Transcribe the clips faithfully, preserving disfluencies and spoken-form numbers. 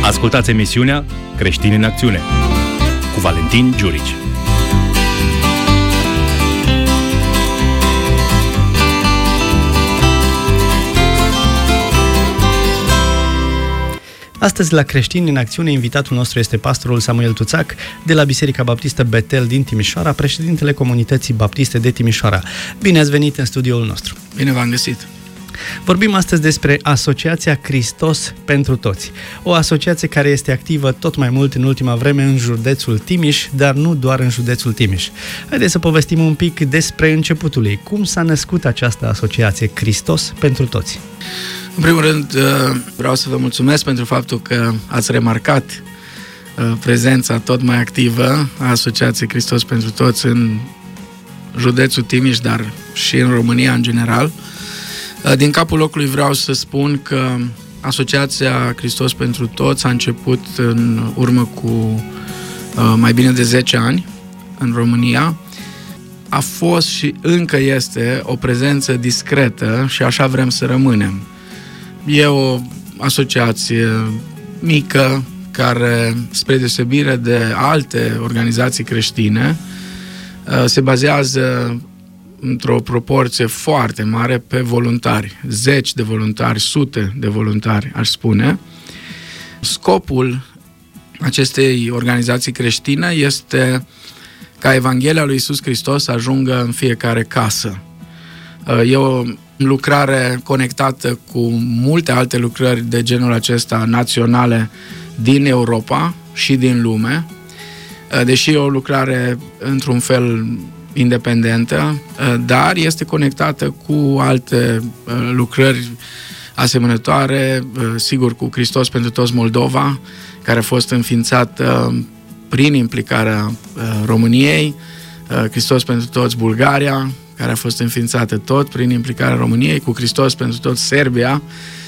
Ascultați emisiunea Creștini în Acțiune cu Valentin Giurici. Astăzi, la Creștini în Acțiune, invitatul nostru este pastorul Samuel Tuțac, de la Biserica Baptistă Betel din Timișoara, președintele Comunității Baptiste de Timișoara. Bine ați venit în studioul nostru! Bine v-am găsit! Vorbim astăzi despre Asociația Hristos pentru Toți, o asociație care este activă tot mai mult în ultima vreme în județul Timiș, dar nu doar în județul Timiș. Haideți să povestim un pic despre începutul ei. Cum s-a născut această asociație Hristos pentru Toți? În primul rând, vreau să vă mulțumesc pentru faptul că ați remarcat prezența tot mai activă a Asociației Hristos pentru Toți în județul Timiș, dar și în România în general. Din capul locului vreau să spun că Asociația Hristos pentru Toți a început în urmă cu mai bine de zece ani în România. A fost și încă este o prezență discretă și așa vrem să rămânem. E o asociație mică care, spre deosebire de alte organizații creștine, se bazează într-o proporție foarte mare pe voluntari. Zeci de voluntari, sute de voluntari, aș spune. Scopul acestei organizații creștine este ca Evanghelia lui Iisus Hristos să ajungă în fiecare casă. E o lucrare conectată cu multe alte lucrări de genul acesta naționale din Europa și din lume, deși e o lucrare într-un fel independentă, dar este conectată cu alte lucrări asemănătoare, sigur cu Hristos pentru Toți Moldova, care a fost înființată prin implicarea României, Hristos pentru Toți Bulgaria, care a fost înființată tot prin implicarea României, cu Hristos pentru Toți Serbia,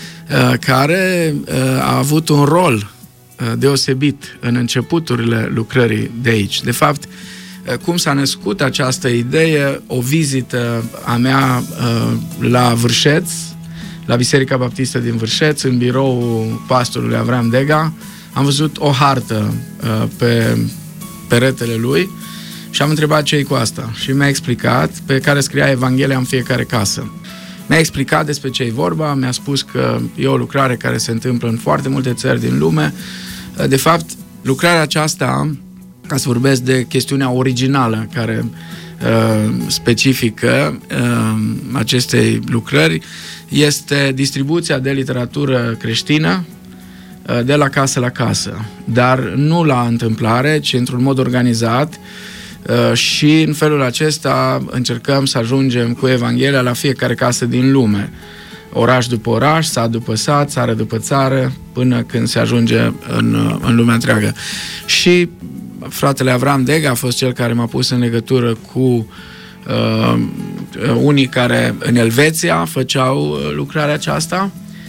care a avut un rol deosebit în începuturile lucrării de aici. De fapt, cum s-a născut această idee, o vizită a mea la Vârșeț, la Biserica Baptistă din Vârșeț, în biroul pastorului Avram Dega, am văzut o hartă pe peretele lui și am întrebat ce-i cu asta. Și mi-a explicat, pe care scria Evanghelia în fiecare casă. Mi-a explicat despre ce-i vorba, mi-a spus că e o lucrare care se întâmplă în foarte multe țări din lume. De fapt, lucrarea aceasta, ca să vorbesc de chestiunea originală care uh, specifică uh, acestei lucrări, este distribuția de literatură creștină uh, de la casă la casă, dar nu la întâmplare, ci într-un mod organizat. Uh, și în felul acesta încercăm să ajungem cu Evanghelia la fiecare casă din lume, oraș după oraș, sat după sat, țară după țară, până când se ajunge în, în lumea întreagă. Și fratele Avram Dega a fost cel care m-a pus în legătură cu uh, unii care în Elveția făceau lucrarea aceasta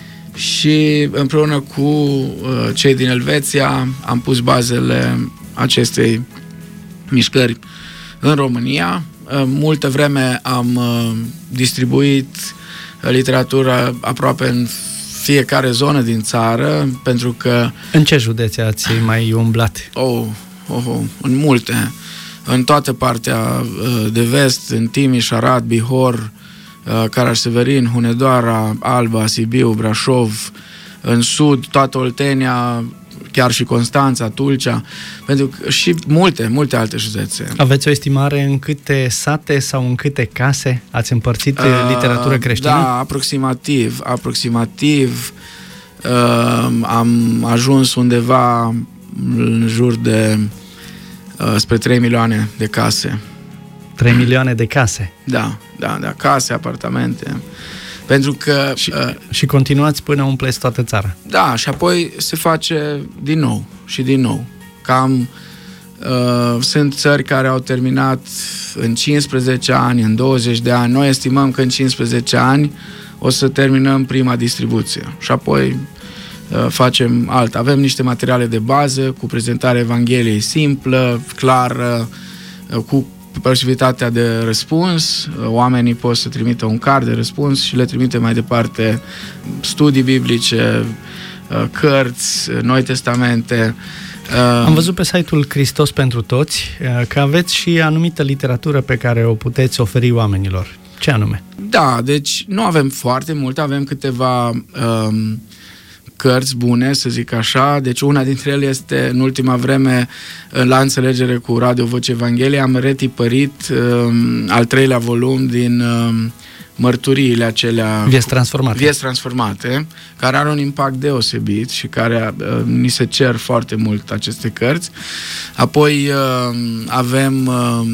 și împreună cu uh, cei din Elveția am pus bazele acestei mișcări în România. Uh, multă vreme am uh, distribuit literatură aproape în fiecare zonă din țară, pentru că... În ce județe ați mai umblat? Oh, oh, oh, în multe. În toată partea de vest, în Timiș, Arad, Bihor, Caraș-Severin, Hunedoara, Alba, Sibiu, Brașov, în sud, toată Oltenia, chiar și Constanța, Tulcea, pentru că și multe, multe alte județe. Aveți o estimare în câte sate sau în câte case ați împărțit uh, literatură creștină? Da, aproximativ, aproximativ uh, am ajuns undeva în jur de uh, spre trei milioane de case. trei milioane de case? Da, da, da, case, apartamente. Pentru că... Și, uh, și continuați până umpleți toată țara. Da, și apoi se face din nou și din nou. Cam uh, sunt țări care au terminat în cincisprezece ani, în douăzeci de ani. Noi estimăm că în cincisprezece ani o să terminăm prima distribuție. Și apoi uh, facem alta. Avem niște materiale de bază cu prezentarea Evangheliei simplă, clară, uh, cu posibilitatea de răspuns. Oamenii pot să trimită un card de răspuns și le trimite mai departe studii biblice, cărți, Noi Testamente. Am văzut pe site-ul Hristos pentru Toți că aveți și anumită literatură pe care o puteți oferi oamenilor. Ce anume? Da, deci nu avem foarte mult, avem câteva um, cărți bune, să zic așa. Deci una dintre ele este, în ultima vreme, la înțelegere cu Radio Voce Evangheliei, am retipărit um, al treilea volum din um, mărturiile acelea... Vieți transformate. Vieți transformate, care are un impact deosebit și care uh, ni se cer foarte mult aceste cărți. Apoi uh, avem, uh,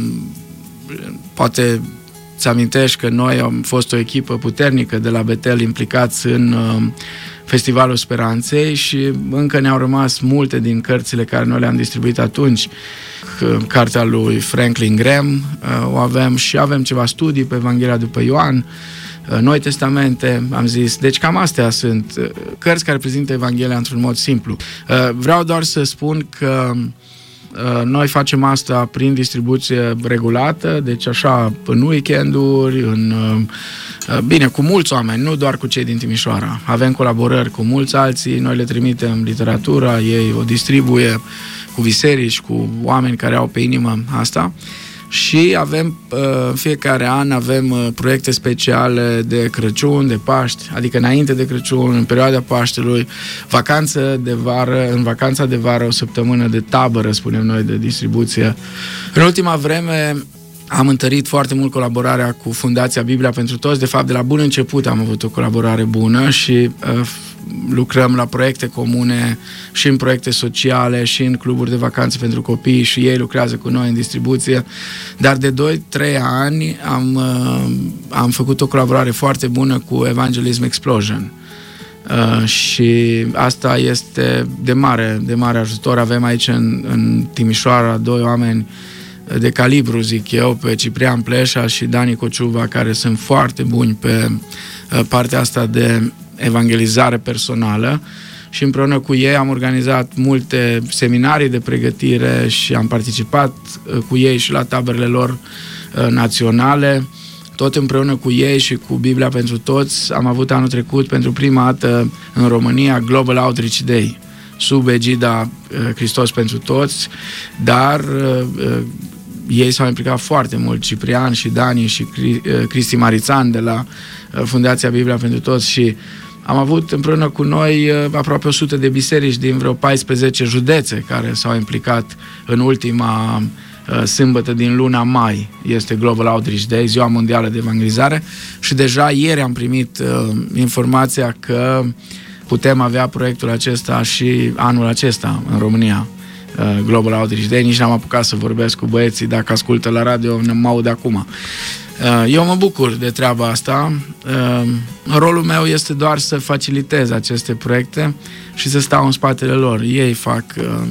poate ți amintești că noi am fost o echipă puternică de la Betel implicați în uh, Festivalul Speranței și încă ne-au rămas multe din cărțile care noi le-am distribuit atunci. Cartea lui Franklin Graham o avem și avem ceva studii pe Evanghelia după Ioan, Noi Testamente, am zis. Deci cam astea sunt cărți care prezintă Evanghelia într-un mod simplu. Vreau doar să spun că noi facem asta prin distribuție regulată, deci așa în weekenduri, în, bine, cu mulți oameni, nu doar cu cei din Timișoara. Avem colaborări cu mulți alții, noi le trimitem literatura, ei o distribuie cu biserici, cu oameni care au pe inimă asta. Și avem, în fiecare an, avem proiecte speciale de Crăciun, de Paști, adică înainte de Crăciun, în perioada Paștelui, vacanță de vară, în vacanța de vară, o săptămână de tabără, spunem noi, de distribuție. În ultima vreme am întărit foarte mult colaborarea cu Fundația Biblia pentru Toți. De fapt, de la bun început am avut o colaborare bună și uh, lucrăm la proiecte comune și în proiecte sociale și în cluburi de vacanțe pentru copii și ei lucrează cu noi în distribuție. Dar de doi trei ani am, uh, am făcut o colaborare foarte bună cu Evangelism Explosion. Uh, și asta este de mare, de mare ajutor. Avem aici în, în Timișoara doi oameni de calibru, zic eu, pe Ciprian Pleșa și Dani Cociuva, care sunt foarte buni pe partea asta de evangelizare personală și împreună cu ei am organizat multe seminarii de pregătire și am participat cu ei și la taberele lor naționale. Tot împreună cu ei și cu Biblia pentru Toți am avut anul trecut pentru prima dată în România Global Outreach Day, sub egida Hristos pentru Toți, dar ei s-au implicat foarte mult, Ciprian și Dani și Cristi Marițan de la Fundația Biblia pentru Toți și am avut împreună cu noi aproape o sută de biserici din vreo paisprezece județe care s-au implicat în ultima sâmbătă din luna mai. Este Global Outreach Day, Ziua Mondială de Evangelizare și deja ieri am primit uh, informația că putem avea proiectul acesta și anul acesta în România. Global Outreach Day, nici n-am apucat să vorbesc cu băieții, dacă ascultă la radio, ne mă aud acum. Eu mă bucur de treaba asta. Rolul meu este doar să facilitez aceste proiecte și să stau în spatele lor. Ei fac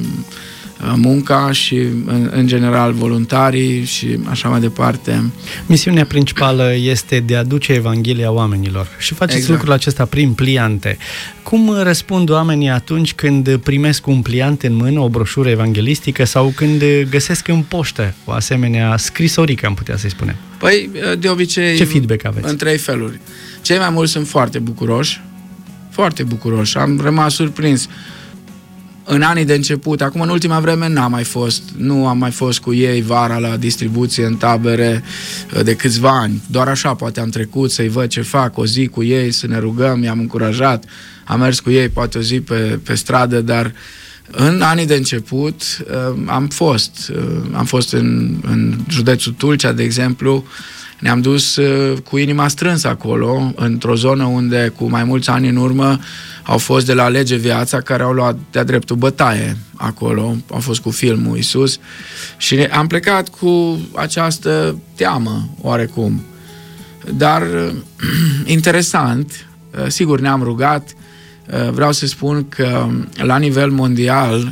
munca și, în, în general, voluntarii și așa mai departe. Misiunea principală este de a duce Evanghelia oamenilor și faceți exact. Lucrul acesta prin pliante. Cum răspund oamenii atunci când primesc un pliant în mână, o broșură evanghelistică sau când găsesc în poștă o asemenea scrisorică, am putea să-i spunem? Păi, de obicei, ce feedback aveți? În trei feluri. Cei mai mulți sunt foarte bucuroși, foarte bucuroși. Am rămas surprins. În anii de început, acum în ultima vreme n-am mai fost, nu am mai fost cu ei vara la distribuție în tabere de câțiva ani. Doar așa poate am trecut să-i văd ce fac, o zi cu ei, să ne rugăm, i-am încurajat, am mers cu ei poate o zi pe, pe stradă, dar în anii de început am fost, am fost în, în județul Tulcea, de exemplu, ne-am dus cu inima strânsă acolo, într-o zonă unde cu mai mulți ani în urmă au fost de la Lege Viața, care au luat de-a dreptul bătaie acolo, au fost cu filmul Iisus și am plecat cu această teamă, oarecum. Dar interesant, sigur ne-am rugat, vreau să spun că la nivel mondial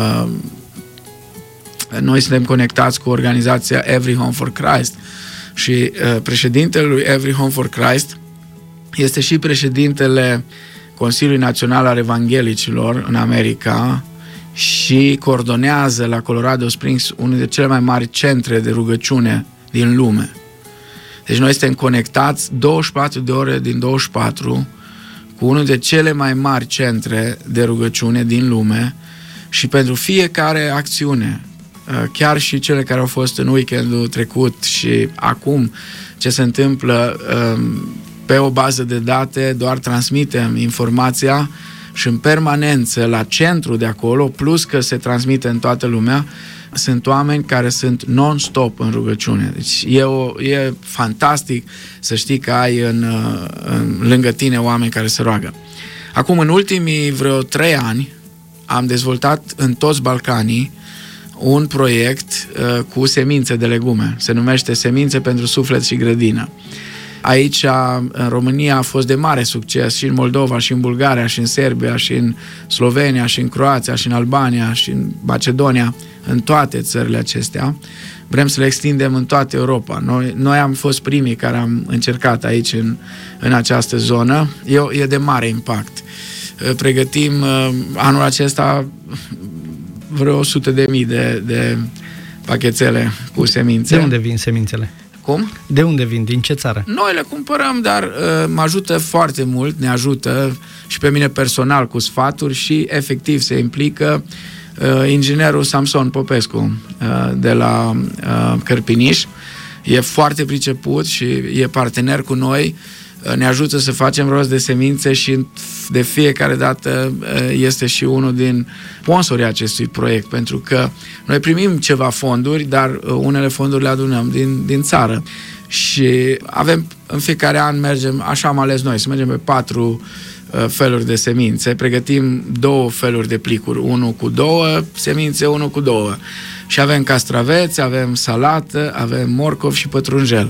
noi suntem conectați cu organizația Every Home for Christ și președintele lui Every Home for Christ este și președintele Consiliului Național al Evanghelicilor în America și coordonează la Colorado Springs unul dintre cele mai mari centre de rugăciune din lume. Deci noi suntem conectați douăzeci și patru de ore din douăzeci și patru cu unul de cele mai mari centre de rugăciune din lume și pentru fiecare acțiune, chiar și cele care au fost în weekendul trecut și acum ce se întâmplă, pe o bază de date doar transmitem informația și în permanență la centru de acolo, plus că se transmite în toată lumea, sunt oameni care sunt non-stop în rugăciune. Deci e, o, e fantastic să știi că ai în, în, lângă tine oameni care se roagă. Acum, în ultimii vreo trei ani, am dezvoltat în toți Balcanii un proiect uh, cu semințe de legume. Se numește Semințe pentru Suflet și Grădină. Aici, în România, a fost de mare succes și în Moldova, și în Bulgaria, și în Serbia, și în Slovenia, și în Croația, și în Albania, și în Macedonia, în toate țările acestea. Vrem să le extindem în toată Europa. Noi, noi am fost primii care am încercat aici, în, în această zonă. E, e de mare impact. Pregătim anul acesta vreo o sută de mii de, de pachetele cu semințe. De unde vin semințele? Cum? De unde vin? Din ce țară? Noi le cumpărăm, dar uh, mă ajută foarte mult, ne ajută și pe mine personal cu sfaturi și efectiv se implică uh, inginerul Samson Popescu uh, de la uh, Cărpiniș. E foarte priceput și e partener cu noi. Ne ajută să facem rost de semințe și de fiecare dată este și unul din sponsorii acestui proiect, pentru că noi primim ceva fonduri, dar unele fonduri le adunăm din, din țară și avem, în fiecare an mergem, așa am ales noi, să mergem pe patru feluri de semințe, pregătim două feluri de plicuri, unul cu două semințe, unul cu două și avem castraveți, avem salată, avem morcov și pătrunjel.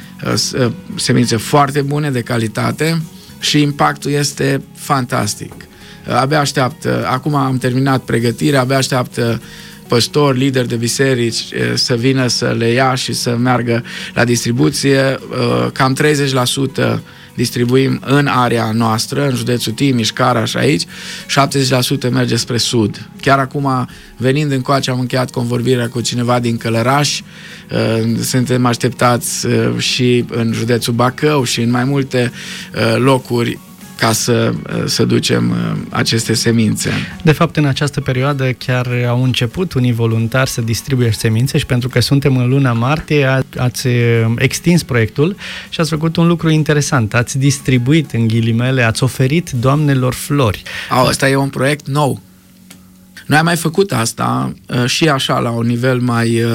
Semințe foarte bune, de calitate și impactul este fantastic. Abia așteaptă, acum am terminat pregătirea, abia așteaptă păstori, lideri de biserici să vină să le ia și să meargă la distribuție. Cam treizeci la sută distribuim în area noastră, în județul Timiș, Caraș, aici, șaptezeci la sută merge spre sud. Chiar acum, venind încoace, am încheiat convorbirea cu cineva din Călăraș. Suntem așteptați și în județul Bacău și în mai multe locuri ca să, să ducem aceste semințe. De fapt, în această perioadă chiar au început unii voluntari să distribuie semințe și pentru că suntem în luna martie, ați extins proiectul și ați făcut un lucru interesant. Ați distribuit, în ghilimele, ați oferit doamnelor flori. Au, ăsta e un proiect nou. Noi am mai făcut asta și așa la un nivel mai...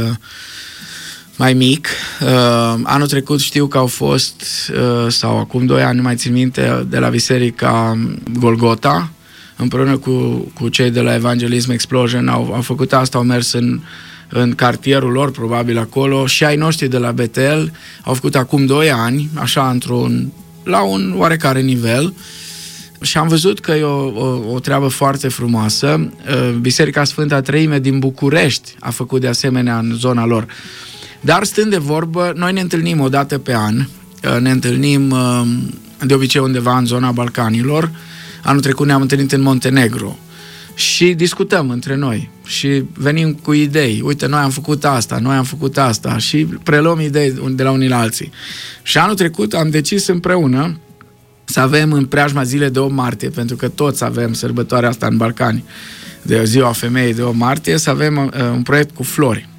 mai mic. Uh, anul trecut știu că au fost, uh, sau acum doi ani, nu mai țin minte, de la Biserica Golgota, împreună cu, cu cei de la Evangelism Explosion, au, au făcut asta, au mers în, în cartierul lor, probabil acolo, și ai noștri de la Betel au făcut acum doi ani, așa, într-un, la un oarecare nivel, și am văzut că e o, o, o treabă foarte frumoasă. Uh, Biserica Sfânta Treime din București a făcut de asemenea în zona lor. Dar stând de vorbă, noi ne întâlnim o dată pe an, ne întâlnim de obicei undeva în zona Balcanilor. Anul trecut ne-am întâlnit în Montenegro și discutăm între noi și venim cu idei. Uite, noi am făcut asta, noi am făcut asta și preluăm idei de la unii la alții. Și anul trecut am decis împreună să avem în preajma zilei de opt martie, pentru că toți avem sărbătoarea asta în Balcani, de Ziua Femeii de opt martie, să avem un proiect cu flori.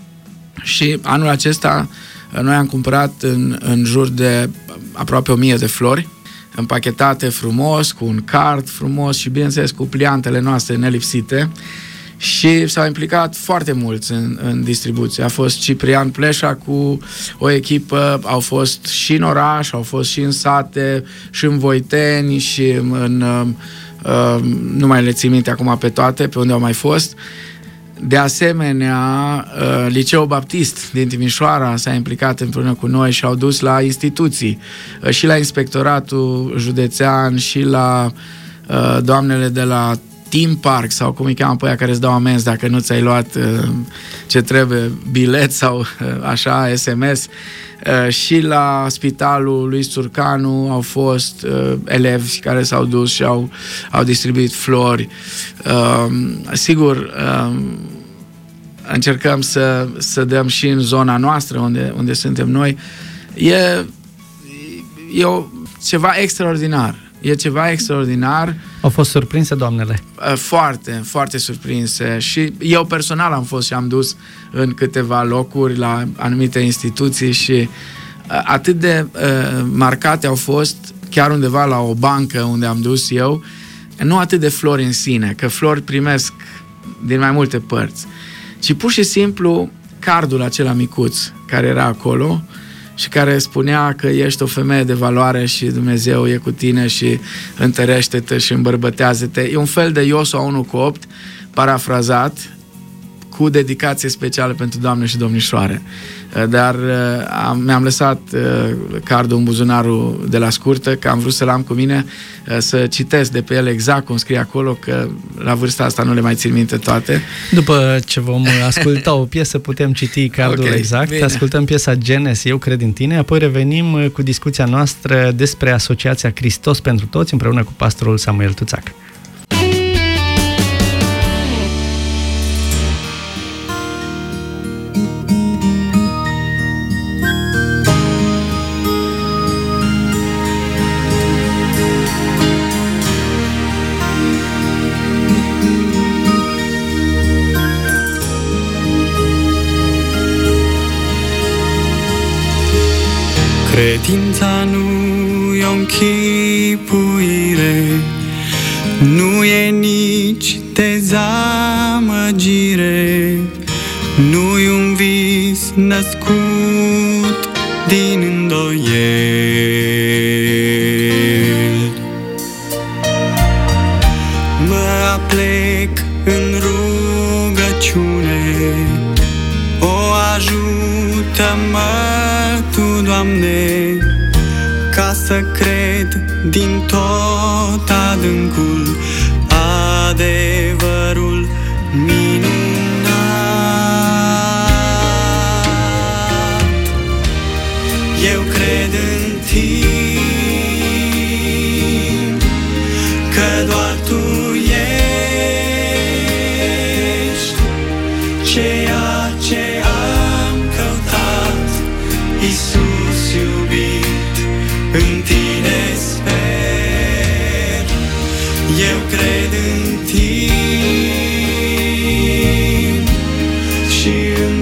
Și anul acesta noi am cumpărat în, în jur de aproape o mie de flori, împachetate frumos, cu un card frumos și, bineînțeles, cu pliantele noastre nelipsite și s-au implicat foarte mulți în, în distribuție. A fost Ciprian Pleșa cu o echipă, au fost și în oraș, au fost și în sate, și în Voiteni și în... Uh, nu mai le țin minte acum pe toate, pe unde au mai fost. De asemenea, Liceul Baptist din Timișoara s-a implicat împreună cu noi și au dus la instituții, și la Inspectoratul Județean, și la doamnele de la Team Park, sau cum îi cheamă pe aia care îți dau amenzi dacă nu ți-ai luat ce trebuie, bilet sau așa, S M S, și la Spitalul lui Surcanu au fost elevi care s-au dus și au, au distribuit flori. Sigur, încercăm să, să dăm și în zona noastră unde, unde suntem noi. E, e o, ceva extraordinar. E ceva extraordinar. Au fost surprinse doamnele? Foarte, foarte surprinse. Și eu personal am fost și am dus în câteva locuri la anumite instituții și atât de uh, marcate au fost, chiar undeva la o bancă unde am dus eu, nu atât de flori în sine, că flori primesc din mai multe părți, ci pur și simplu cardul acela micuț care era acolo și care spunea că ești o femeie de valoare și Dumnezeu e cu tine și întărește-te și îmbărbătează-te. E un fel de Iosua unu cu opt, parafrazat, cu dedicație specială pentru doamne și domnișoare. Dar am, mi-am lăsat uh, cardul în buzunarul de la scurtă, că am vrut să-l am cu mine, uh, să citesc de pe el exact cum scrie acolo, că la vârsta asta nu le mai țin minte toate. După ce vom asculta o piesă, putem citi cardul okay, exact. Bine. Ascultăm piesa Genes, Eu cred în tine, apoi revenim cu discuția noastră despre Asociația Hristos pentru Toți, împreună cu pastorul Samuel Tuțac. Credința nu e o închipuire, nu e nici dezamăgire, nu-i un vis născut din îndoieli. Mă aplec în rugăciune, o ajută-mă Tu, Doamne, ca să cred din tot adâncul adevărul minunat. Eu cred în Tine, că doar Tu ești ceea ce am căutat, Iisus iubit, în Tine sper. Eu cred în Tine și îmi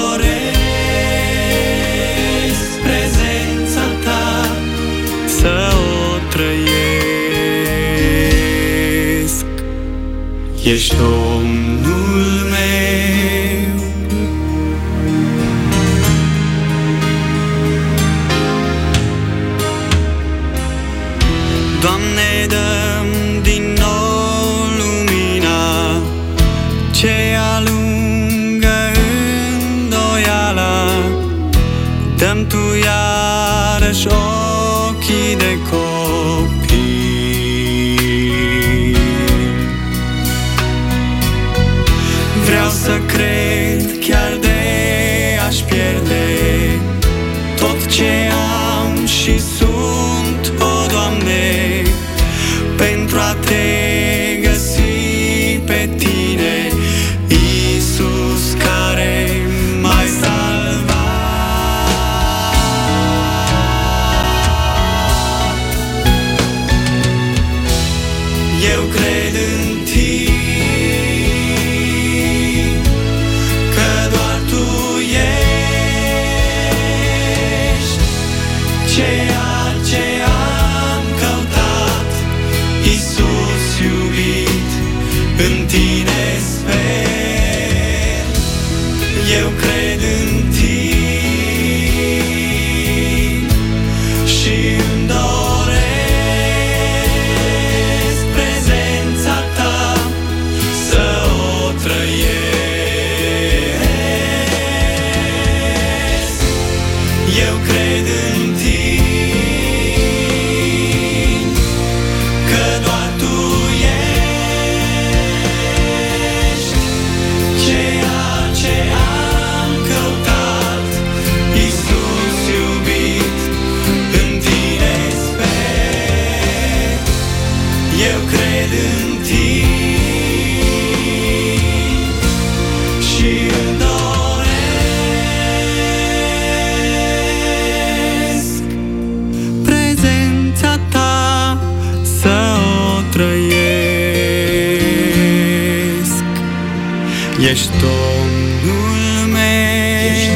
doresc prezența Ta, să o trăiesc. Ești Domnul meu, Doamne, dă-mi din nou lumina ce alungă îndoiala, dă-mi Tu iarăși ochii de copil. Vreau să cred chiar de aș pierde tot ce am și sunt, o Doamne, pentru a Te găsi pe Tine, Iisus, care m-ai salvat. Eu cred în Tine, că doar Tu ești ceea ce am căutat, Iisus iubit, în Tine sper. Eu cred în Tine și îmi doresc prezența Ta, să o trăiesc. Eu cred în Tine, că doar Tu ești Ești Domnul meu, ești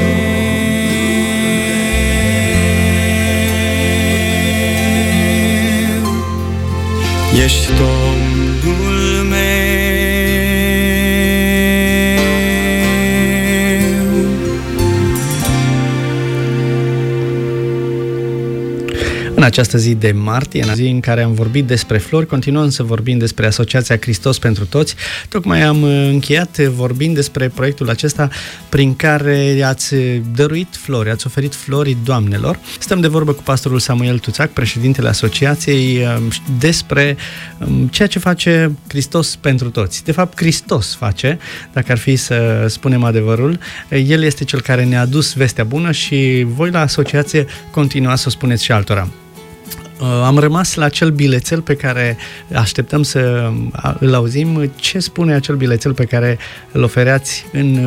Ești Domnul meu. În această zi de martie, în zi în care am vorbit despre flori, continuăm să vorbim despre Asociația Hristos pentru Toți. Tocmai am încheiat vorbind despre proiectul acesta prin care ați dăruit flori, ați oferit flori doamnelor. Stăm de vorbă cu pastorul Samuel Tuțac, președintele Asociației, despre ceea ce face Hristos pentru Toți. De fapt, Hristos face, dacă ar fi să spunem adevărul. El este cel care ne-a adus vestea bună și voi la Asociație continuați să o spuneți și altora. Am rămas la acel bilețel pe care așteptăm să îl auzim. Ce spune acel bilețel pe care îl ofereați în,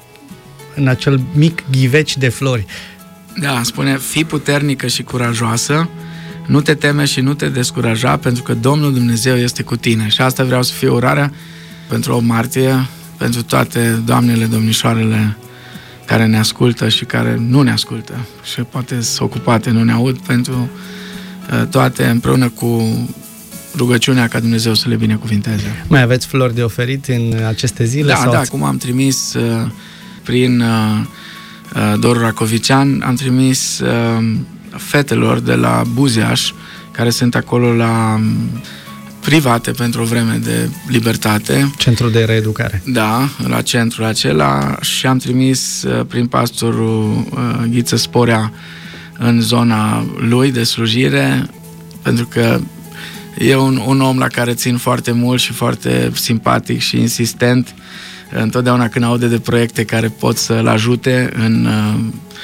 în acel mic ghiveci de flori? Da, spune: fii puternică și curajoasă, nu te teme și nu te descuraja, pentru că Domnul Dumnezeu este cu tine. Și asta vreau să fie urarea pentru o martie, pentru toate doamnele, domnișoarele care ne ascultă și care nu ne ascultă și poate sunt ocupate, nu ne aud, pentru toate, împreună cu rugăciunea ca Dumnezeu să le binecuvinteze. Mai aveți flori de oferit în aceste zile? Da, sau da, ați... cum am trimis uh, prin uh, Doru Racovician, am trimis uh, fetelor de la Buzeaș, care sunt acolo la private pentru o vreme de libertate. Centrul de reeducare. Da, la centrul acela, și am trimis uh, prin pastorul uh, Ghiță Sporea în zona lui de slujire, pentru că e un, un om la care țin foarte mult și foarte simpatic și insistent. Întotdeauna când aude de proiecte care pot să-l ajute în uh,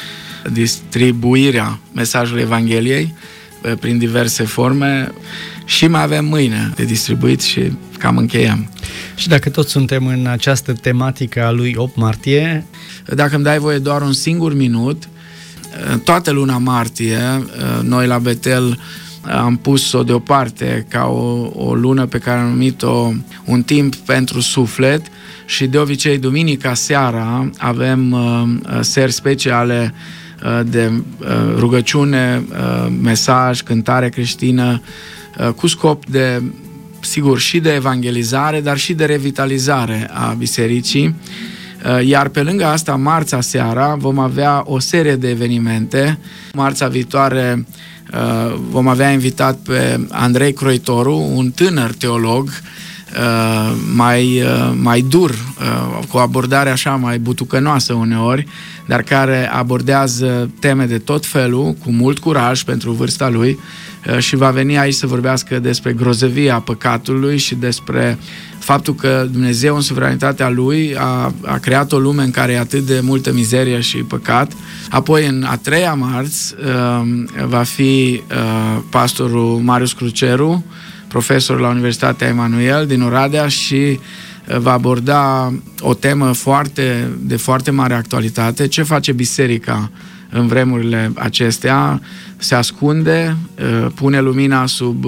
distribuirea mesajului Evangheliei uh, prin diverse forme, și mai avem mâine de distribuit și cam încheiem. Și dacă tot suntem în această tematică a lui opt martie... Dacă îmi dai voie doar un singur minut, toată luna martie, noi la Betel am pus-o deoparte ca o, o lună pe care am numit-o un timp pentru suflet, și de obicei duminica seara avem uh, seri speciale uh, de uh, rugăciune, uh, mesaj, cântare creștină, uh, cu scop de, sigur, și de evangelizare, dar și de revitalizare a bisericii. Iar pe lângă asta, marțea seara, vom avea o serie de evenimente. Marțea viitoare vom avea invitat pe Andrei Croitoru, un tânăr teolog, mai, mai dur, cu o abordare așa mai butucănoasă uneori, dar care abordează teme de tot felul, cu mult curaj pentru vârsta lui, și va veni aici să vorbească despre grozăvia păcatului și despre faptul că Dumnezeu, în suveranitatea Lui, a, a creat o lume în care e atât de multă mizerie și păcat. Apoi, în a treia marți, va fi pastorul Marius Cruceru, profesor la Universitatea Emanuel din Oradea, și va aborda o temă foarte, de foarte mare actualitate: ce face biserica în vremurile acestea? Se ascunde, pune lumina sub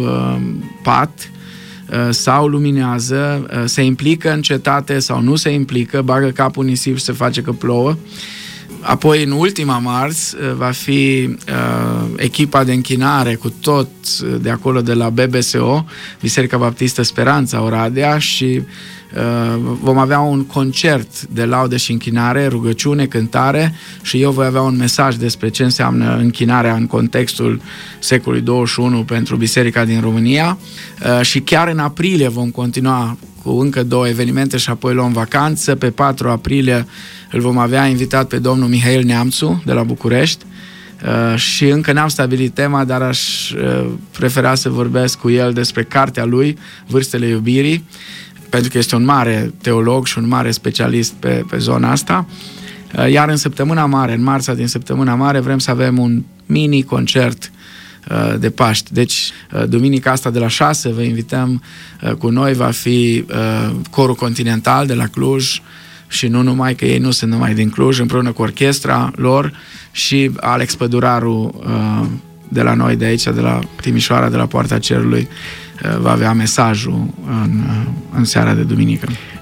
pat sau luminează, se implică în cetate sau nu se implică, bagă capul în nisip și se face că plouă. Apoi, în ultima marți, va fi uh, echipa de închinare cu tot de acolo, de la B B S O, Biserica Baptistă Speranța Oradea, și uh, vom avea un concert de laudă și închinare, rugăciune, cântare, și eu voi avea un mesaj despre ce înseamnă închinarea în contextul secolului douăzeci și unu pentru Biserica din România. Uh, și chiar în aprilie vom continua cu încă două evenimente și apoi luăm vacanță. Pe patru aprilie îl vom avea invitat pe domnul Mihail Neamțu de la București, uh, și încă n-am stabilit tema, dar aș uh, prefera să vorbesc cu el despre cartea lui, Vârstele Iubirii, pentru că este un mare teolog și un mare specialist pe, pe zona asta. Uh, iar în săptămâna mare, în marța din săptămâna mare, vrem să avem un mini concert de Paști. Deci, duminica asta de la șase vă invităm cu noi, va fi Corul Continental de la Cluj, și nu numai, că ei nu sunt numai din Cluj, împreună cu orchestra lor, și Alex Păduraru de la noi de aici, de la Timișoara, de la Poarta Cerului, va avea mesajul în, în seara de duminică.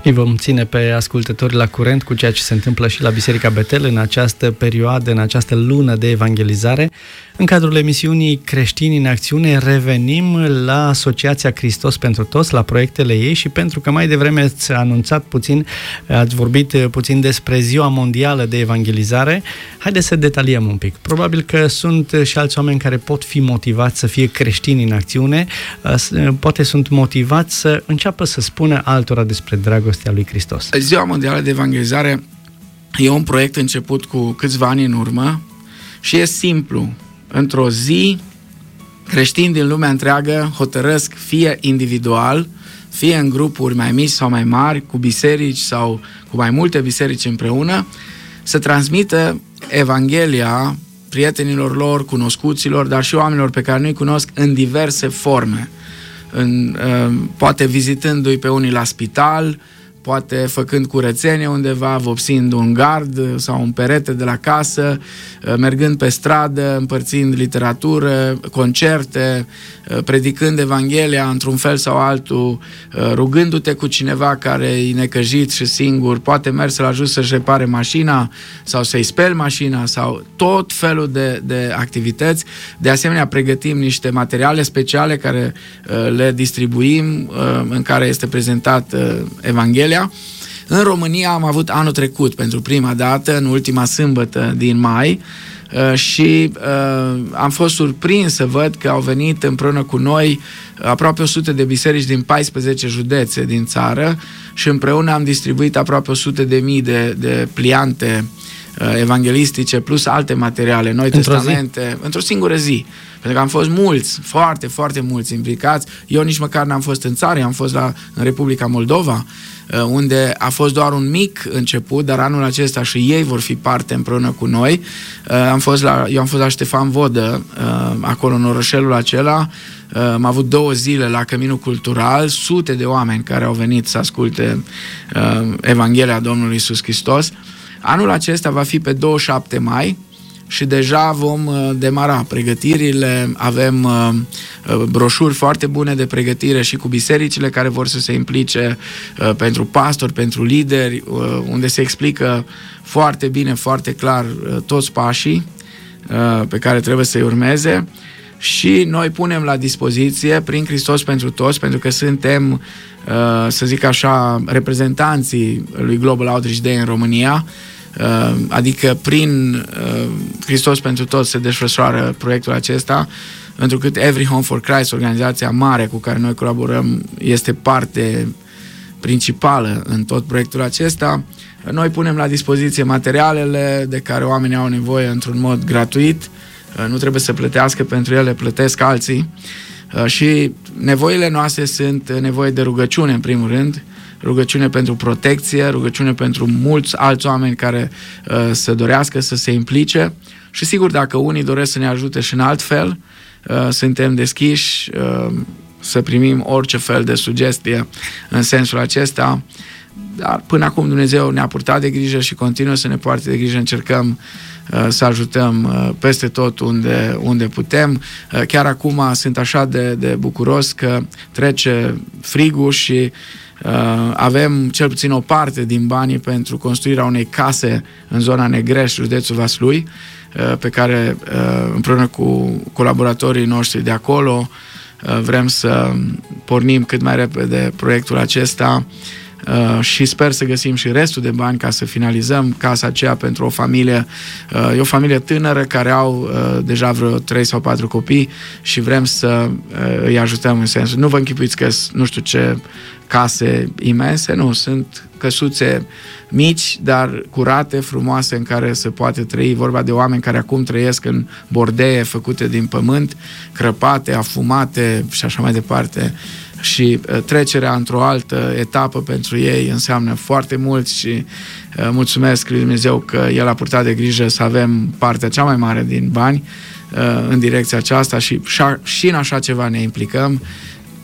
Îi vom ține pe ascultători la curent cu ceea ce se întâmplă și la Biserica Betel în această perioadă, în această lună de evangelizare. În cadrul emisiunii Creștini în Acțiune revenim la Asociația Hristos pentru Toți, la proiectele ei, și pentru că mai devreme ați anunțat puțin, ați vorbit puțin despre Ziua Mondială de Evangelizare, haideți să detaliem un pic. Probabil că sunt și alți oameni care pot fi motivați să fie creștini în acțiune, poate sunt motivați să înceapă să spună altora despre dragostea lui Hristos. Ziua Mondială de Evangelizare e un proiect început cu câțiva ani în urmă și e simplu. Într-o zi, creștini din lumea întreagă hotărăsc, fie individual, fie în grupuri mai mici sau mai mari, cu biserici sau cu mai multe biserici împreună, să transmită Evanghelia prietenilor lor, cunoscuților, dar și oamenilor pe care nu-i cunosc în diverse forme. În, poate vizitându-i pe unii la spital, poate făcând curățenie undeva, vopsind un gard sau un perete de la casă, mergând pe stradă, împărțind literatură, concerte, predicând Evanghelia într-un fel sau altul, rugându-te cu cineva care e necăjit și singur, poate mergi să-l ajuți să-și repare mașina sau să-i speli mașina sau tot felul de, de activități. De asemenea, pregătim niște materiale speciale care le distribuim, în care este prezentat Evanghelia. În România am avut anul trecut pentru prima dată, în ultima sâmbătă din mai, și uh, am fost surprins să văd că au venit împreună cu noi aproape o sută de biserici din paisprezece județe din țară și împreună am distribuit aproape o sută de mii de, de pliante uh, evanghelistice plus alte materiale, Noi într-o Testamente, zi? într-o singură zi. Pentru că am fost mulți, foarte, foarte mulți implicați. Eu nici măcar n-am fost în țară, am fost la, în Republica Moldova, unde a fost doar un mic început, dar anul acesta și ei vor fi parte împreună cu noi. Am fost la, eu am fost la Ștefan Vodă, acolo în orășelul acela. Am avut două zile la Căminul Cultural, sute de oameni care au venit să asculte Evanghelia Domnului Iisus Hristos. Anul acesta va fi pe douăzeci și șapte mai, și deja vom uh, demara pregătirile, avem uh, broșuri foarte bune de pregătire și cu bisericile care vor să se implice, uh, pentru pastori, pentru lideri, uh, unde se explică foarte bine, foarte clar uh, toți pașii uh, pe care trebuie să-i urmeze, și noi punem la dispoziție prin Hristos pentru Toți, pentru că suntem, uh, să zic așa, reprezentanții lui Global Outreach Day în România. Uh, adică prin uh, Hristos pentru Toți se desfășoară proiectul acesta, întrucât Every Home for Christ, organizația mare cu care noi colaborăm, este parte principală în tot proiectul acesta. Noi punem la dispoziție materialele de care oamenii au nevoie într-un mod gratuit, uh, nu trebuie să plătească pentru ele, plătesc alții, uh, și nevoile noastre sunt nevoie de rugăciune în primul rând, rugăciune pentru protecție, rugăciune pentru mulți alți oameni care uh, să dorească să se implice, și sigur dacă unii doresc să ne ajute și în alt fel, uh, suntem deschiși uh, să primim orice fel de sugestie în sensul acesta, dar până acum Dumnezeu ne-a purtat de grijă și continuă să ne poarte de grijă, încercăm uh, să ajutăm uh, peste tot unde, unde putem. Uh, chiar acum sunt așa de, de bucuros că trece frigul și Uh, avem cel puțin o parte din banii pentru construirea unei case în zona Negrești, județul Vaslui, uh, pe care uh, împreună cu colaboratorii noștri de acolo uh, vrem să pornim cât mai repede proiectul acesta, uh, și sper să găsim și restul de bani ca să finalizăm casa aceea pentru o familie. Uh, e o familie tânără care au uh, deja vreo trei sau patru copii și vrem să uh, îi ajutăm în sensul. Nu vă închipuiți că nu știu ce case imense, nu, sunt căsuțe mici, dar curate, frumoase, în care se poate trăi. Vorba de oameni care acum trăiesc în bordee făcute din pământ, crăpate, afumate și așa mai departe. Și uh, trecerea într-o altă etapă pentru ei înseamnă foarte mult și uh, mulțumesc lui Dumnezeu că El a purtat de grijă să avem partea cea mai mare din bani uh, în direcția aceasta și, și în așa ceva ne implicăm.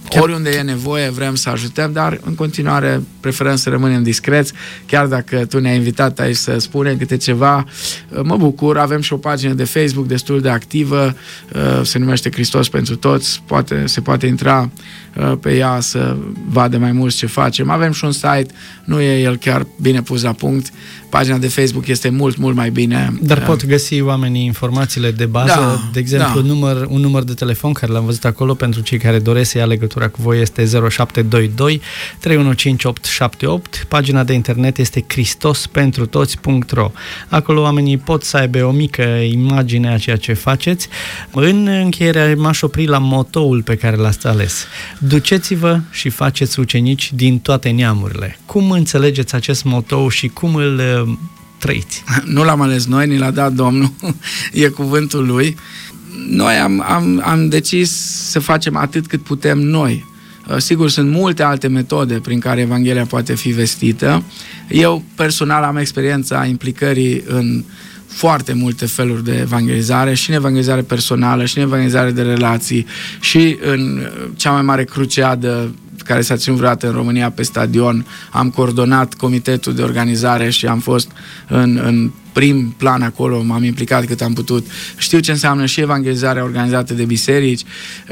Chiar... Oriunde e nevoie, vrem să ajutăm, dar în continuare preferăm să rămânem discreți. Chiar dacă tu ne-ai invitat aici să spunem câte ceva, mă bucur. Avem și o pagină de Facebook destul de activă, se numește Hristos pentru toți. Poate, se poate intra pe ea să vadă mai mult ce facem. Avem și un site, nu e el chiar bine pus la punct. Pagina de Facebook este mult, mult mai bine. Dar pot găsi oamenii informațiile de bază, da, de exemplu, da. un, număr, un număr de telefon care l-am văzut acolo pentru cei care doresc să ia legătura cu voi este zero șapte doi doi trei unu cinci opt șapte opt. Pagina de internet este hristos pentru toți punct ro. Acolo oamenii pot să aibă o mică imagine a ceea ce faceți. În încheiere m-aș opri la motoul pe care l-ați ales. Duceți-vă și faceți ucenici din toate neamurile. Cum înțelegeți acest motou și cum îl trăiți? Nu l-am ales noi, ni l-a dat Domnul, e cuvântul Lui. Noi am, am, am decis să facem atât cât putem noi. Sigur, sunt multe alte metode prin care Evanghelia poate fi vestită. Eu personal am experiența implicării în foarte multe feluri de evangelizare, și în evangelizare personală, și în evangelizare de relații, și în cea mai mare cruciadă care s-a ținut vreodată în România pe stadion. Am coordonat comitetul de organizare și am fost în, în prim plan acolo, m-am implicat cât am putut. Știu ce înseamnă și evangelizarea organizată de biserici,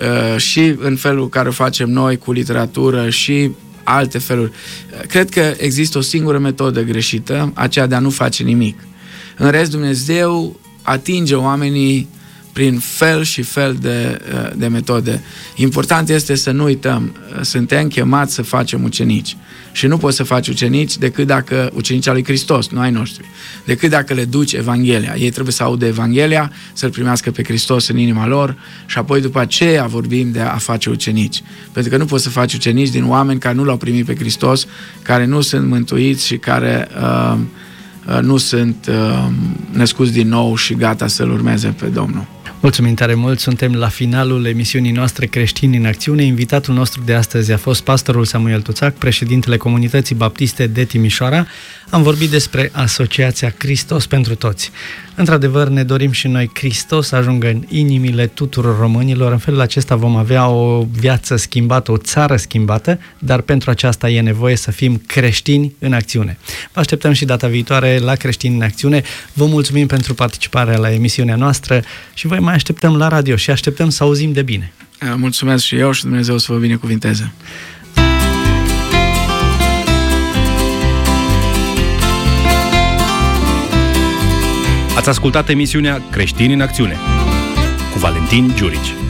și în felul care o facem noi cu literatură și alte feluri. Cred că există o singură metodă greșită, aceea de a nu face nimic. În rest, Dumnezeu atinge oamenii prin fel și fel de, de metode. Important este să nu uităm, suntem chemați să facem ucenici. Și nu poți să faci ucenici decât dacă, ucenici al lui Hristos, nu ai noștri, decât dacă le duci Evanghelia. Ei trebuie să audă Evanghelia, să-L primească pe Hristos în inima lor și apoi după aceea vorbim de a face ucenici. Pentru că nu poți să faci ucenici din oameni care nu L-au primit pe Hristos, care nu sunt mântuiți și care uh, uh, nu sunt uh, născuți din nou și gata să-L urmeze pe Domnul. Mulțumim tare mult, suntem la finalul emisiunii noastre Creștini în Acțiune. Invitatul nostru de astăzi a fost pastorul Samuel Tuțac, președintele Comunității Baptiste de Timișoara. Am vorbit despre Asociația Hristos pentru Toți. Într-adevăr, ne dorim și noi Hristos să ajungă în inimile tuturor românilor. În felul acesta vom avea o viață schimbată, o țară schimbată, dar pentru aceasta e nevoie să fim creștini în acțiune. Vă așteptăm și data viitoare la Creștini în Acțiune. Vă mulțumim pentru participarea la emisiunea noastră și voi mai așteptăm la radio și așteptăm să auzim de bine. Mulțumesc și eu și Dumnezeu să vă binecuvinteze. Ați ascultat emisiunea Creștini în Acțiune cu Valentin Giurici.